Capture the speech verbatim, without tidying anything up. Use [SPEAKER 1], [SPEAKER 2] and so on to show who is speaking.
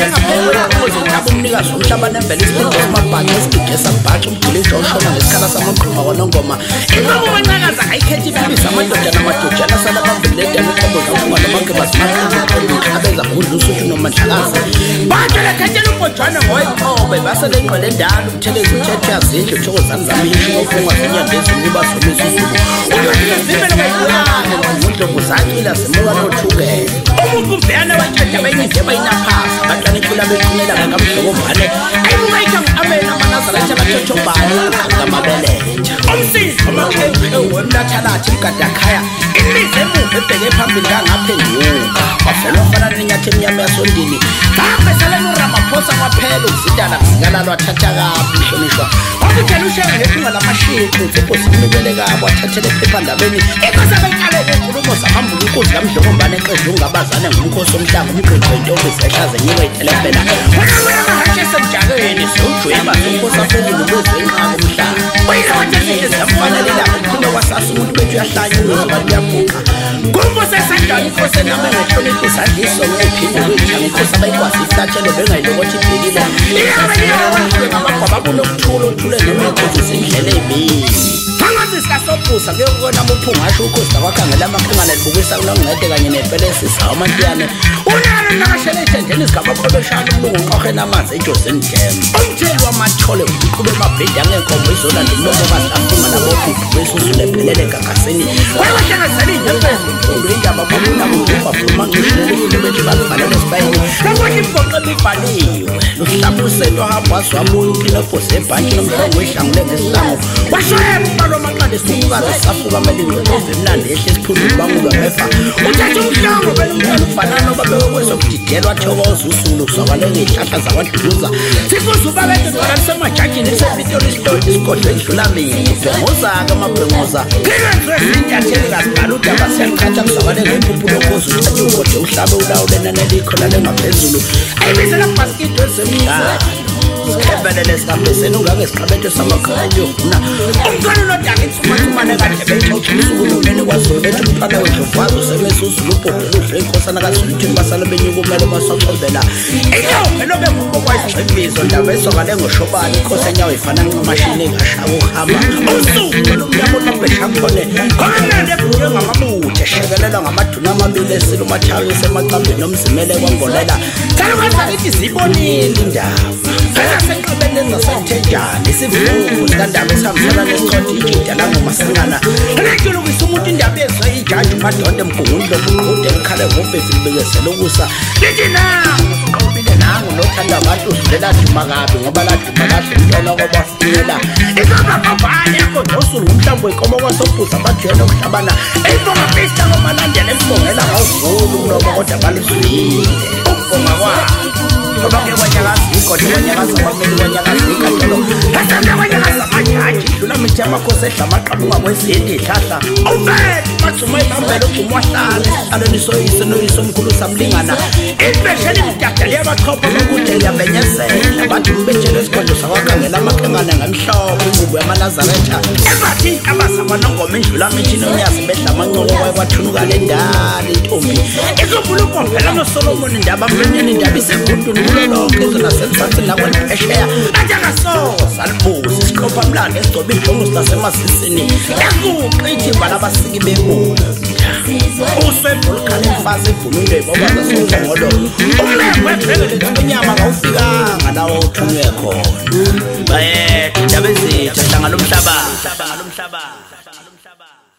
[SPEAKER 1] uthenga phela uzothatha umnikazi umhlaba nembele isiqondo samabhange esigigesa mbhaxa umgiliji oshona ngesikhala samaqhuma kwanongoma inqobo kancakaza ayikhethi ibibisa amadoda namadojana sala bambeleda inqobo zafunga nomakhe basimaqhuma abeza khudla usuku nomandlakazi baqala khathela umbojwana ngoyinqobe base lengqele ndalo umthelezi uthethe yazindlu thokozani zamisho ofunga zinyanga ezinuba somisa usuku uyozivimela kwayibulala ngomuntu kuzakila semoka nothukela umuntu uveyana waqeda bayinde bayinaphasa baqala ikhula beqhumela ngamhlobo vale ayibuyayitha amena manazala abathothombani ngamabeletha umsizi amakhekhe wemnathalathi mgadakhaya imize emuva ebheke phambili ngangaphenduka wafela ofana nenyathi emnyama yasondini ngapheseleni uRamaphosa kwaphela ukuzidala kuzikalala wathatha kabi inhlonishwa wakutshela ushenga ngephunga lamashiqi insipho zimnukele kabo wathathele ephephandabeni inkosi abekalele inkulumo zahambula inkosi kamdlokombane eqedle ungabazane ngumkhosi omhlanga umqiqo intombi zehlaze nyiwe itelepela wena amahashe esemjakeni siwujweba zomkhosi aphezulu kwezenqaba umhlanga uyilothe ezinto eziyamfanelelanga uphinde kwasasa umuntu bethu uyahlanyula abantu yabuqa kumbuso esandlwana inkosi ename ngehlonipho izandliso ngephinde kuyijanga inkosi abayikwazi iflatshelo bengayilokothi ibhekile iyabeliyawawe ngamagwaba kunokuthula othule ngemenkosi zindlela ey'bili phakathi sikasobhusa kuyokubona muphunga asho ukhosi nakwakhangela amaqhingana libukisa kunongcede kanye nepelesisa amantiyane unalo nakashela ey'thendeni zikamakholeshana umlungu nqohe namanzi ejosini dem umtheli wamathole uqhube emabhedi angenkombo izolanda umlomo basafunga nabobhidi besusule ephelele egagasini kwayebahlangazela iy'nyembezi imfundo indaba bobunabubaphuma ncishelelefile bethu bakufanele esibayeni lokuthi imgoqo ebibhaliwe luhlabusento hamba waziwabuya ukinobhosi ebhanki nomhlongo wehlangule ngesihlango washoyembalo amaqanda esikukazi safuka amalingcekove emnandi ehle esiphululu bangulwa ngefa uthathe umhlongo belumntwana ufanana obabewekwezokudidelwa thokoza usulu kusakale ngey'hlahla zakwaduluza sifuze ubabethe ngolalisemajajini isepitoli isihloli isigodlo edlula mina ubhengoza-ke amabhengoza ngilenzwe ezinyatheli kazibhala udaba siyachatsha kusakale ngempuphu lokhozi uthathe ugode uhlabe ulawule nanelikho lalengaphezulu ayibizela kubhasikidi wezemidlalo sikhebelele sikambeseni ungake siqabethe samaqhayo yokuna umntwana unodaka ithumathumane kahle beyixoxisa ukuluneni kwazulu bethu umntwana wendlovazi usebese uzulu ubhobhela udle inkosana kazuluthini basale benyuka umele basaxombela inyombe lobe nguko kwayigxibizo ndaba esokale ngoshobani inkosi enyawo ifana nqamashini engashaka ukuhamba usuku lomnyama olobeshakhone khonende ekhulwe ngamamuthe eshekelelwa ngamaduna amabili esila umathayo esemacambeni nomzimele kwangolela kalukazakithi zibonile indaba senqabeni zasenthenjani isivuvu sikandaba esihambisana nesicotho ijida langomasingana elejulukisa umuntu indaba ezwe ijaji umadonda emgungundlo buqhude ekhale ngobhezi libekesela ukusa lithi nangu uqobile nangu nothanda abantu usilela duma kabi ngoba laduma kahle umntwana kwabafunela ikabababhane yakodosulu ngumhlambo wenkomo kwasobhuza abajwele okuhlabana eyibongapista ngomalandela embongela ngawuvulu kunoba kodwa baluzulile ukubonga kwabo ngoba ke kwanyakazi igodlo kwanyakazi abameli kwanyakazi ikatolo esanda kwanyakazi amajaji idlula mithi amakhosi edla amaqabuka kwezinto iy'hlahla awufethu bathuma ibambela uguma wahlala esihlalweni soyise noyise omkhulu samlingana ibeshela imidada liyabachopha lokude liyabenyezela bathi mbetshela esigodlo sakwakhangela amaqhengana ngemhlophe ingubo yamanazaretha ebathi abasabanongoma indlula mithi nonyazi bedla amancoko kwayekwathunukala endala intombi ikhumbula ubombela nosolomoni indaba mbenyeni indaba iseguntuni kulolonke izona sensatsi nakwenphesheya atyangasoza libuzi isiqopha mlando esigcoba idlongo silasemasisini ekuqithi imbala abasiki bebunda usebhulukhane emfazi ebhulunde ibobaza sozongolo umlengo webhekele inyama ngawufikanga lawo uthunywe khona bayethu indaba ezitha hlanga lomhlaba